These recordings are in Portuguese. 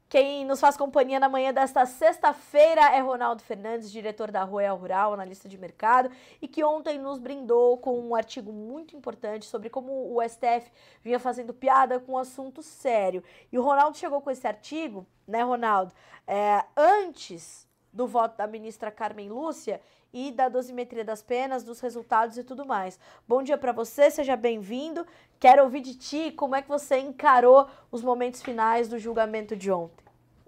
Quem nos faz companhia na manhã desta sexta-feira é Ronaldo Fernandes, diretor da Royal Rural, analista de mercado, e que ontem nos brindou com um artigo muito importante sobre como o STF vinha fazendo piada com um assunto sério. E o Ronaldo chegou com esse artigo, né, Ronaldo, antes do voto da ministra Carmen Lúcia e da dosimetria das penas, dos resultados e tudo mais. Bom dia para você, seja bem-vindo. Quero ouvir de ti como é que você encarou os momentos finais do julgamento de ontem.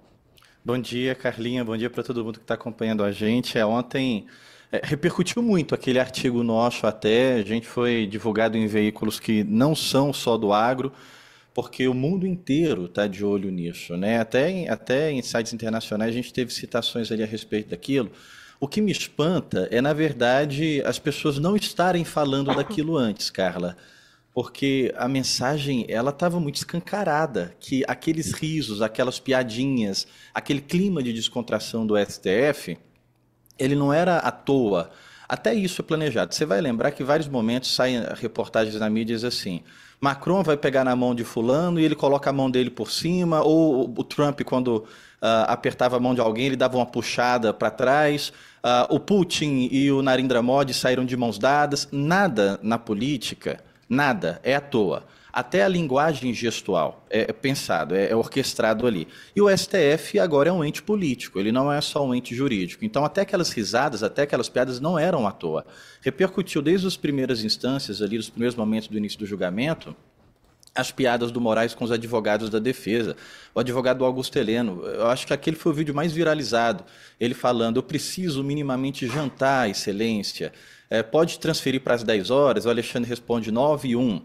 Bom dia, Carlinha. Bom dia para todo mundo que está acompanhando a gente. Ontem repercutiu muito aquele artigo nosso até. A gente foi divulgado em veículos que não são só do agro, porque o mundo inteiro está de olho nisso, né? Até em sites internacionais a gente teve citações ali a respeito daquilo. O que me espanta é, na verdade, as pessoas não estarem falando daquilo antes, Carla. Porque a mensagem, ela estava muito escancarada, que aqueles risos, aquelas piadinhas, aquele clima de descontração do STF, ele não era à toa. Até isso é planejado. Você vai lembrar que em vários momentos saem reportagens na mídia assim, Macron vai pegar na mão de fulano e ele coloca a mão dele por cima, ou o Trump, quando apertava a mão de alguém, ele dava uma puxada para trás, o Putin e o Narendra Modi saíram de mãos dadas. Nada na política... Nada, é à toa. Até a linguagem gestual é pensado, é orquestrado ali. E o STF agora é um ente político, ele não é só um ente jurídico. Então até aquelas risadas, até aquelas piadas não eram à toa. Repercutiu desde as primeiras instâncias, ali, dos primeiros momentos do início do julgamento, as piadas do Moraes com os advogados da defesa. O advogado Augusto Heleno, eu acho que aquele foi o vídeo mais viralizado. Ele falando, eu preciso minimamente jantar, excelência. Pode transferir para as 10 horas? O Alexandre responde 9 e 1.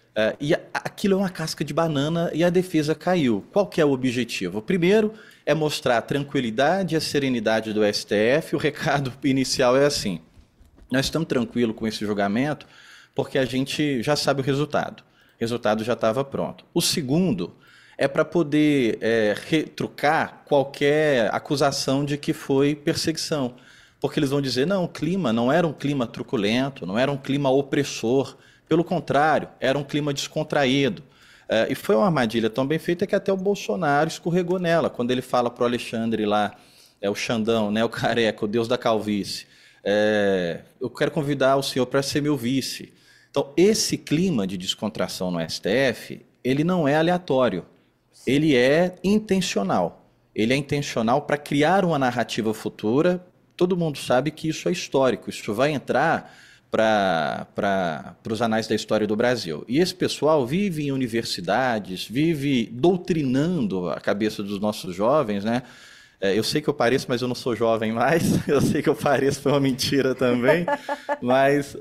E aquilo é uma casca de banana e a defesa caiu. Qual que é o objetivo? O primeiro é mostrar a tranquilidade e a serenidade do STF. O recado inicial é assim, nós estamos tranquilos com esse julgamento porque a gente já sabe o resultado. O resultado já estava pronto. O segundo é para poder retrucar qualquer acusação de que foi perseguição. Porque eles vão dizer, não, o clima não era um clima truculento, não era um clima opressor. Pelo contrário, era um clima descontraído. E foi uma armadilha tão bem feita que até o Bolsonaro escorregou nela. Quando ele fala para o Alexandre lá, o Xandão, né, o careca, o deus da calvície, eu quero convidar o senhor para ser meu vice. Então, esse clima de descontração no STF, ele não é aleatório, ele é intencional. Ele é intencional para criar uma narrativa futura. Todo mundo sabe que isso é histórico, isso vai entrar para os anais da história do Brasil. E esse pessoal vive em universidades, vive doutrinando a cabeça dos nossos jovens, né? Eu sei que eu pareço, mas eu não sou jovem mais. Eu sei que eu pareço, foi uma mentira também. Mas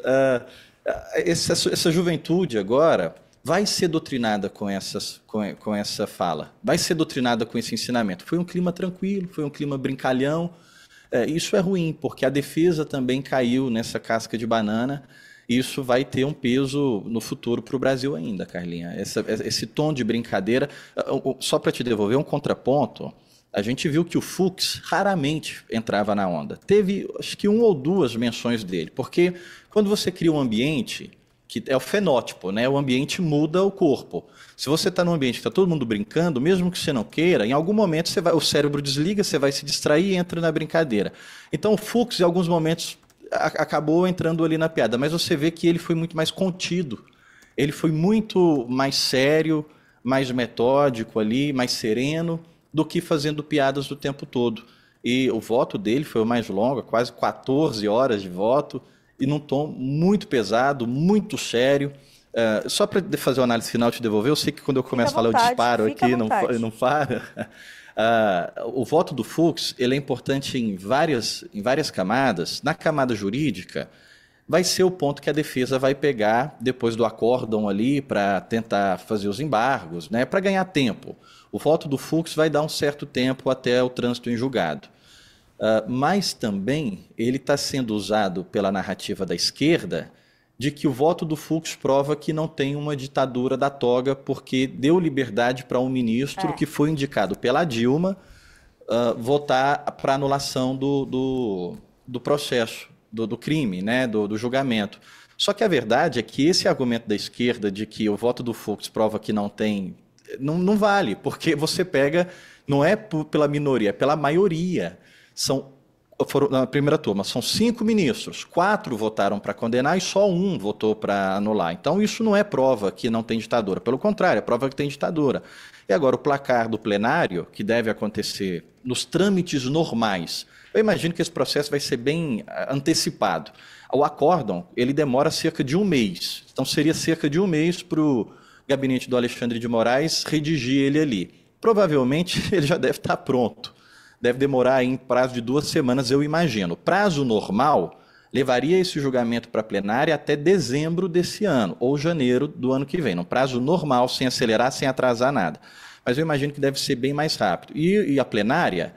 essa juventude agora vai ser doutrinada com essa fala, vai ser doutrinada com esse ensinamento. Foi um clima tranquilo, foi um clima brincalhão. Isso é ruim, porque a defesa também caiu nessa casca de banana. Isso vai ter um peso no futuro para o Brasil ainda, Carlinha. Esse tom de brincadeira, só para te devolver um contraponto, a gente viu que o Fux raramente entrava na onda. Teve, acho que, 1 ou 2 menções dele, porque quando você cria um ambiente, que é o fenótipo, né? O ambiente muda o corpo. Se você está num ambiente que está todo mundo brincando, mesmo que você não queira, em algum momento o cérebro desliga, você vai se distrair e entra na brincadeira. Então o Fux, em alguns momentos, acabou entrando ali na piada, mas você vê que ele foi muito mais contido. Ele foi muito mais sério, mais metódico ali, mais sereno, do que fazendo piadas o tempo todo. E o voto dele foi o mais longo, quase 14 horas de voto, e num tom muito pesado, muito sério. Só para fazer uma análise final e te devolver, eu sei que quando eu começo a falar eu disparo aqui, não para. O voto do Fux, ele é importante em várias camadas. Na camada jurídica, vai ser o ponto que a defesa vai pegar depois do acórdão ali para tentar fazer os embargos, né, para ganhar tempo. O voto do Fux vai dar um certo tempo até o trânsito em julgado. Mas também ele está sendo usado pela narrativa da esquerda de que o voto do Fux prova que não tem uma ditadura da toga porque deu liberdade para um ministro que foi indicado pela Dilma votar para anulação do processo, do crime, né, do julgamento. Só que a verdade é que esse argumento da esquerda de que o voto do Fux prova que não tem não vale, porque você pega, não é pela minoria, é pela maioria. Na primeira turma, são 5 ministros, 4 votaram para condenar e só um votou para anular. Então, isso não é prova que não tem ditadura. Pelo contrário, é prova que tem ditadura. E agora, o placar do plenário, que deve acontecer nos trâmites normais, eu imagino que esse processo vai ser bem antecipado. O acórdão, ele demora cerca de 1 mês. Então, seria cerca de 1 mês para o gabinete do Alexandre de Moraes redigir ele ali. Provavelmente, ele já deve estar pronto. Deve demorar em prazo de 2 semanas, eu imagino. Prazo normal levaria esse julgamento para a plenária até dezembro desse ano, ou janeiro do ano que vem. No prazo normal, sem acelerar, sem atrasar nada. Mas eu imagino que deve ser bem mais rápido. E a plenária,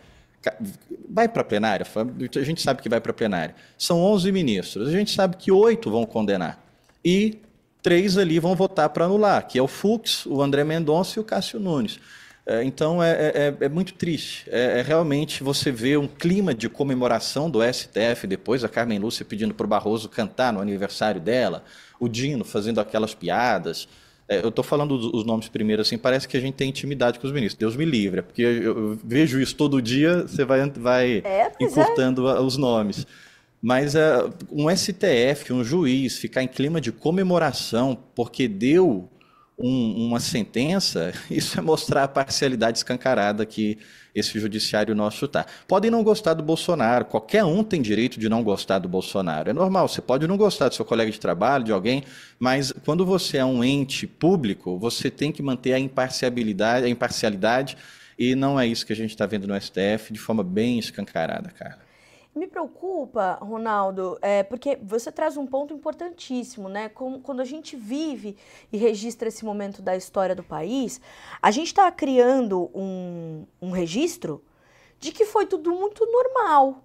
vai para a plenária, a gente sabe que vai para a plenária. São 11 ministros, a gente sabe que 8 vão condenar. E 3 ali vão votar para anular, que é o Fux, o André Mendonça e o Cássio Nunes. Então, é muito triste. Realmente você vê um clima de comemoração do STF, depois a Carmen Lúcia pedindo para o Barroso cantar no aniversário dela, o Dino fazendo aquelas piadas. Eu estou falando os nomes primeiro, assim, parece que a gente tem intimidade com os ministros. Deus me livre, porque eu vejo isso todo dia, você vai encurtando os nomes. Mas um STF, um juiz, ficar em clima de comemoração porque deu uma sentença, isso é mostrar a parcialidade escancarada que esse judiciário nosso está. Podem não gostar do Bolsonaro, qualquer um tem direito de não gostar do Bolsonaro. É normal, você pode não gostar do seu colega de trabalho, de alguém, mas quando você é um ente público, você tem que manter a imparcialidade, e não é isso que a gente está vendo no STF de forma bem escancarada, cara. Me preocupa, Ronaldo, porque você traz um ponto importantíssimo, né? Quando a gente vive e registra esse momento da história do país, a gente está criando um registro de que foi tudo muito normal,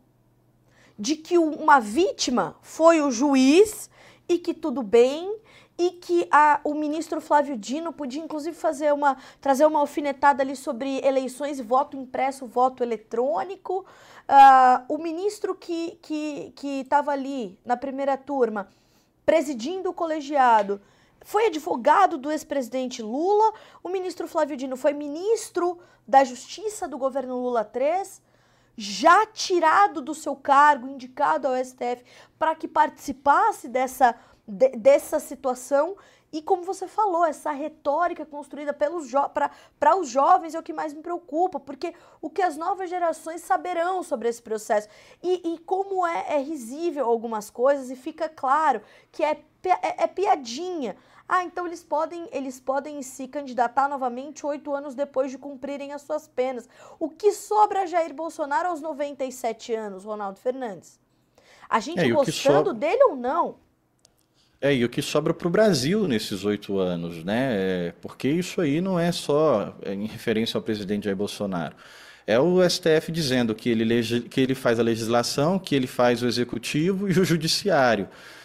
de que uma vítima foi o juiz e que tudo bem, e que o ministro Flávio Dino podia, inclusive, trazer uma alfinetada ali sobre eleições, voto impresso, voto eletrônico. O ministro que estava ali na primeira turma, presidindo o colegiado, foi advogado do ex-presidente Lula. O ministro Flávio Dino foi ministro da Justiça do governo Lula III, já tirado do seu cargo, indicado ao STF para que participasse dessa situação. E como você falou, essa retórica construída para os jovens é o que mais me preocupa, porque o que as novas gerações saberão sobre esse processo. E como é risível algumas coisas, e fica claro que é piadinha. Então eles podem se candidatar novamente 8 anos depois de cumprirem as suas penas. O que sobra a Jair Bolsonaro aos 97 anos, Ronaldo Fernandes? A gente gostando dele ou não? E o que sobra para o Brasil nesses 8 anos, né? Porque isso aí não é só em referência ao presidente Jair Bolsonaro. É o STF dizendo que ele faz a legislação, que ele faz o executivo e o judiciário.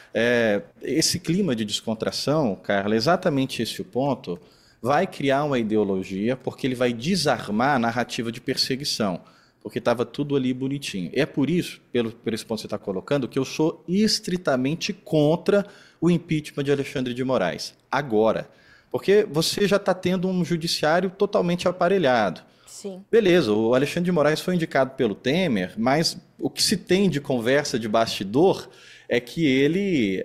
Esse clima de descontração, Carla, exatamente esse o ponto, vai criar uma ideologia, porque ele vai desarmar a narrativa de perseguição, porque estava tudo ali bonitinho. É por isso, por esse ponto que você está colocando, que eu sou estritamente contra o impeachment de Alexandre de Moraes, agora. Porque você já está tendo um judiciário totalmente aparelhado. Sim. Beleza, o Alexandre de Moraes foi indicado pelo Temer, mas o que se tem de conversa de bastidor é que ele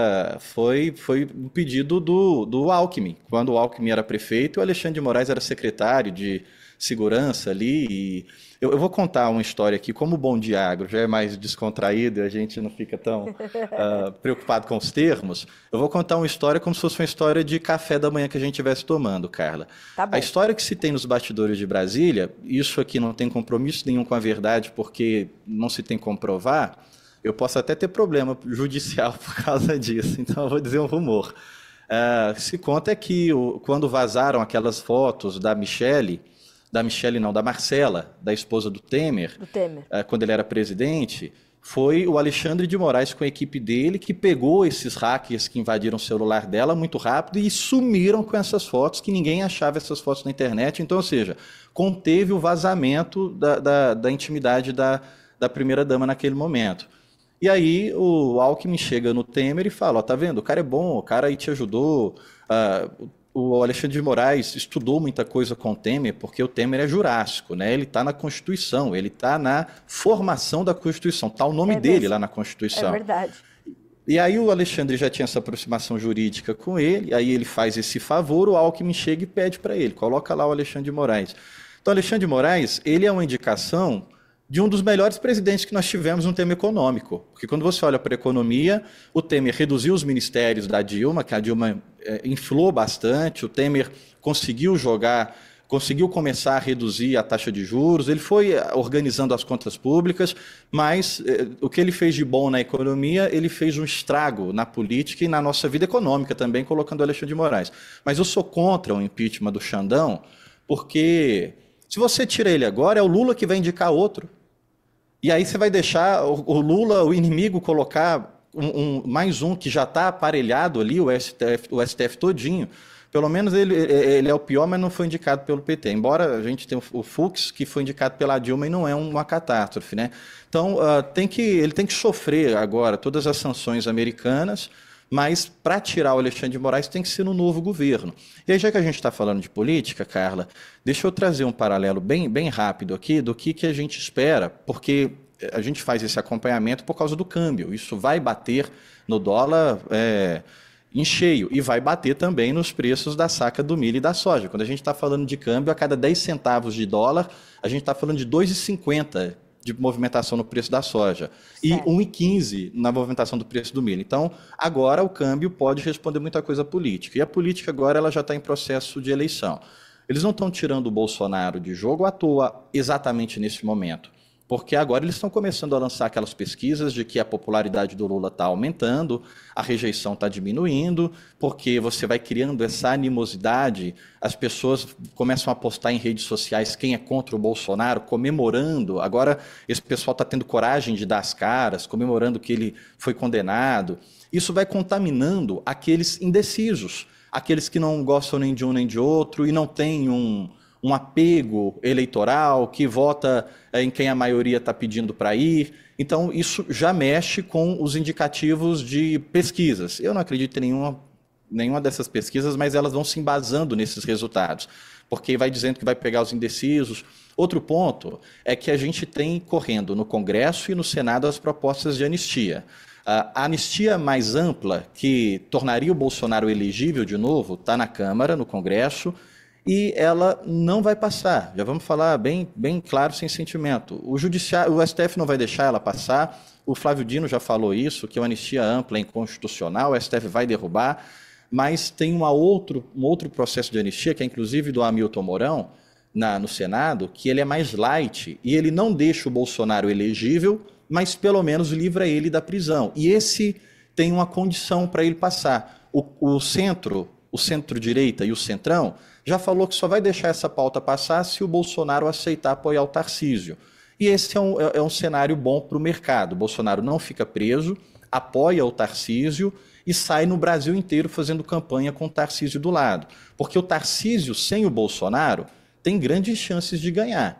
foi um pedido do Alckmin. Quando o Alckmin era prefeito, o Alexandre de Moraes era secretário de segurança ali. Eu vou contar uma história aqui, como o Bom Dia Agro já é mais descontraído e a gente não fica tão preocupado com os termos. Eu vou contar uma história como se fosse uma história de café da manhã que a gente estivesse tomando, Carla. Tá bom. A história que se tem nos bastidores de Brasília, isso aqui não tem compromisso nenhum com a verdade, porque não se tem como provar. Eu posso até ter problema judicial por causa disso, então eu vou dizer um rumor. Se conta é que quando vazaram aquelas fotos da Marcela, da esposa do Temer, quando ele era presidente, foi o Alexandre de Moraes com a equipe dele que pegou esses hackers que invadiram o celular dela muito rápido e sumiram com essas fotos, que ninguém achava essas fotos na internet. Então, ou seja, conteve o vazamento da intimidade da primeira-dama naquele momento. E aí o Alckmin chega no Temer e fala, tá vendo, o cara é bom, o cara aí te ajudou, o Alexandre de Moraes estudou muita coisa com o Temer, porque o Temer é jurássico, né? Ele está na Constituição, ele está na formação da Constituição, está o nome dele lá na Constituição. É verdade. E aí o Alexandre já tinha essa aproximação jurídica com ele, aí ele faz esse favor, o Alckmin chega e pede para ele, coloca lá o Alexandre de Moraes. Então, Alexandre de Moraes, ele é uma indicação de um dos melhores presidentes que nós tivemos no tema econômico. Porque quando você olha para a economia, o Temer reduziu os ministérios da Dilma, que a Dilma inflou bastante, o Temer conseguiu começar a reduzir a taxa de juros, ele foi organizando as contas públicas, mas o que ele fez de bom na economia, ele fez um estrago na política e na nossa vida econômica também, colocando o Alexandre de Moraes. Mas eu sou contra o impeachment do Xandão, porque se você tira ele agora, é o Lula que vai indicar outro. E aí você vai deixar o Lula, o inimigo, colocar mais um que já está aparelhado ali, o STF todinho. Pelo menos ele é o pior, mas não foi indicado pelo PT. Embora a gente tenha o Fux, que foi indicado pela Dilma e não é uma catástrofe, né? Então, ele tem que sofrer agora todas as sanções americanas, mas para tirar o Alexandre de Moraes tem que ser no novo governo. E aí, já que a gente está falando de política, Carla, deixa eu trazer um paralelo bem rápido aqui do que a gente espera, porque a gente faz esse acompanhamento por causa do câmbio. Isso vai bater no dólar em cheio e vai bater também nos preços da saca do milho e da soja. Quando a gente está falando de câmbio, a cada 10 centavos de dólar, a gente está falando de 2,50 de movimentação no preço da soja e 1,15 na movimentação do preço do milho. Então, agora o câmbio pode responder muita coisa política. E a política agora ela já está em processo de eleição. Eles não estão tirando o Bolsonaro de jogo à toa exatamente nesse momento, porque agora eles estão começando a lançar aquelas pesquisas de que a popularidade do Lula está aumentando, a rejeição está diminuindo, porque você vai criando essa animosidade, as pessoas começam a postar em redes sociais quem é contra o Bolsonaro, comemorando. Agora esse pessoal está tendo coragem de dar as caras, comemorando que ele foi condenado. Isso vai contaminando aqueles indecisos, aqueles que não gostam nem de um nem de outro e não têm um apego eleitoral, que vota em quem a maioria está pedindo para ir. Então, isso já mexe com os indicativos de pesquisas. Eu não acredito em nenhuma dessas pesquisas, mas elas vão se embasando nesses resultados, porque vai dizendo que vai pegar os indecisos. Outro ponto é que a gente tem correndo no Congresso e no Senado as propostas de anistia. A anistia mais ampla, que tornaria o Bolsonaro elegível de novo, está na Câmara, no Congresso, e ela não vai passar. Já vamos falar bem claro, sem sentimento. O STF não vai deixar ela passar. O Flávio Dino já falou isso, que a anistia ampla é inconstitucional, o STF vai derrubar, mas tem um outro processo de anistia, que é inclusive do Hamilton Mourão, no Senado, que ele é mais light, e ele não deixa o Bolsonaro elegível, mas pelo menos livra ele da prisão. E esse tem uma condição para ele passar. O centro-direita e o centrão já falou que só vai deixar essa pauta passar se o Bolsonaro aceitar apoiar o Tarcísio. E esse é um cenário bom para o mercado. O Bolsonaro não fica preso, apoia o Tarcísio e sai no Brasil inteiro fazendo campanha com o Tarcísio do lado. Porque o Tarcísio, sem o Bolsonaro, tem grandes chances de ganhar.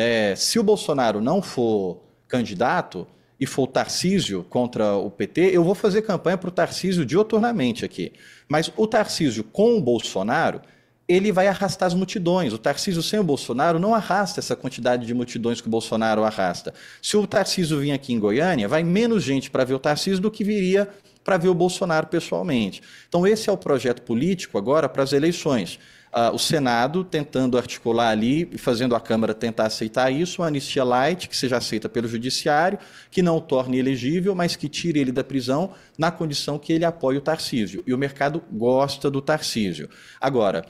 Se o Bolsonaro não for candidato e for o Tarcísio contra o PT, eu vou fazer campanha para o Tarcísio dioturnamente aqui. Mas o Tarcísio com o Bolsonaro, ele vai arrastar as multidões. O Tarcísio sem o Bolsonaro não arrasta essa quantidade de multidões que o Bolsonaro arrasta. Se o Tarcísio vir aqui em Goiânia, vai menos gente para ver o Tarcísio do que viria para ver o Bolsonaro pessoalmente. Então esse é o projeto político agora para as eleições. O Senado tentando articular ali, fazendo a Câmara tentar aceitar isso, uma anistia light, que seja aceita pelo Judiciário, que não o torne elegível, mas que tire ele da prisão na condição que ele apoie o Tarcísio. E o mercado gosta do Tarcísio. Agora,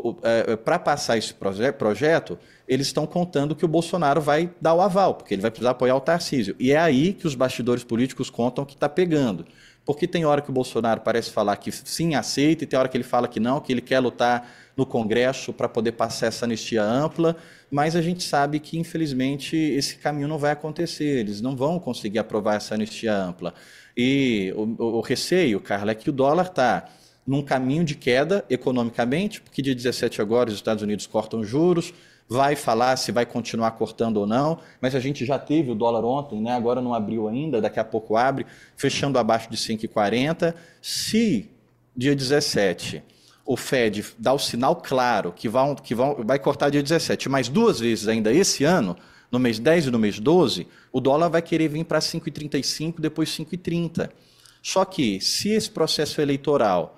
para passar esse projeto, eles estão contando que o Bolsonaro vai dar o aval, porque ele vai precisar apoiar o Tarcísio. E é aí que os bastidores políticos contam que está pegando. Porque tem hora que o Bolsonaro parece falar que sim, aceita, e tem hora que ele fala que não, que ele quer lutar no Congresso para poder passar essa anistia ampla, mas a gente sabe que, infelizmente, esse caminho não vai acontecer, eles não vão conseguir aprovar essa anistia ampla. E o receio, Carla, é que o dólar está num caminho de queda economicamente, porque dia 17 agora os Estados Unidos cortam juros, vai falar se vai continuar cortando ou não, mas a gente já teve o dólar ontem, né? Agora não abriu ainda, daqui a pouco abre, fechando abaixo de 5,40. Se dia 17 o Fed dá o sinal claro vai cortar dia 17, mais 2 vezes ainda esse ano, no mês 10 e no mês 12, o dólar vai querer vir para 5,35, depois 5,30. Só que, se esse processo eleitoral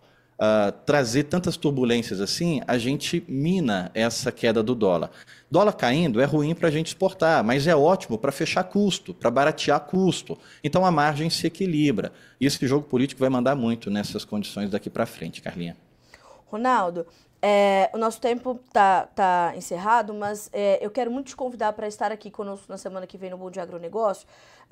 trazer tantas turbulências assim, a gente mina essa queda do dólar. Dólar caindo é ruim para a gente exportar, mas é ótimo para fechar custo, para baratear custo. Então a margem se equilibra. E esse jogo político vai mandar muito nessas condições daqui para frente, Carlinha. Ronaldo, o nosso tempo tá encerrado, mas eu quero muito te convidar para estar aqui conosco na semana que vem no Bom Dia Agronegócio,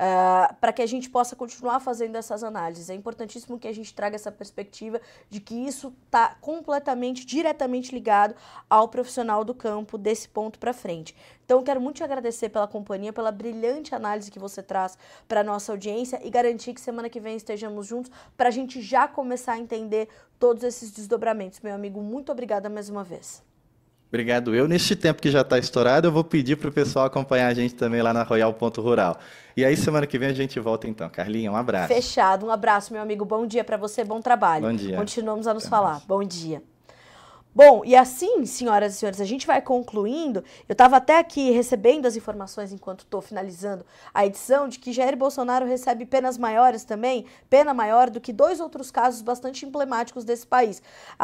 para que a gente possa continuar fazendo essas análises. É importantíssimo que a gente traga essa perspectiva de que isso está completamente, diretamente ligado ao profissional do campo desse ponto para frente. Então, eu quero muito te agradecer pela companhia, pela brilhante análise que você traz para a nossa audiência e garantir que semana que vem estejamos juntos para a gente já começar a entender todos esses desdobramentos. Meu amigo, muito obrigada mais uma vez. Obrigado. Nesse tempo que já está estourado, eu vou pedir para o pessoal acompanhar a gente também lá na Royal.rural. E aí, semana que vem a gente volta então. Carlinha, um abraço. Fechado. Um abraço, meu amigo. Bom dia para você, bom trabalho. Bom dia. Continuamos a nos falar. Bom dia. Bom, e assim, senhoras e senhores, a gente vai concluindo. Eu estava até aqui recebendo as informações enquanto estou finalizando a edição de que Jair Bolsonaro recebe penas maiores também, pena maior do que 2 outros casos bastante emblemáticos desse país.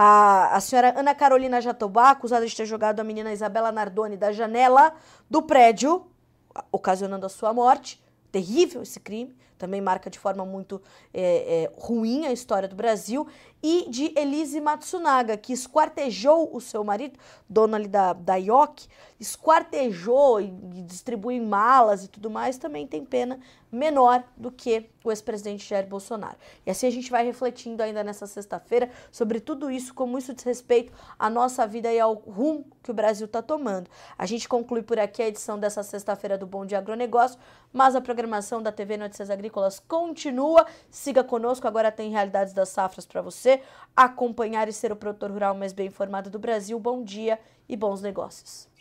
A senhora Ana Carolina Jatobá, acusada de ter jogado a menina Isabela Nardoni da janela do prédio, ocasionando a sua morte. Terrível esse crime, também marca de forma muito ruim a história do Brasil, e de Elise Matsunaga, que esquartejou o seu marido, dono ali da IOC, esquartejou e distribui malas e tudo mais, também tem pena menor do que o ex-presidente Jair Bolsonaro. E assim a gente vai refletindo ainda nessa sexta-feira sobre tudo isso, como isso diz respeito à nossa vida e ao rumo que o Brasil está tomando. A gente conclui por aqui a edição dessa sexta-feira do Bom Dia Agronegócio, mas a programação da TV Notícias Agrícolas continua. Siga conosco, agora tem Realidades das Safras para você acompanhar e ser o produtor rural mais bem informado do Brasil. Bom dia e bons negócios.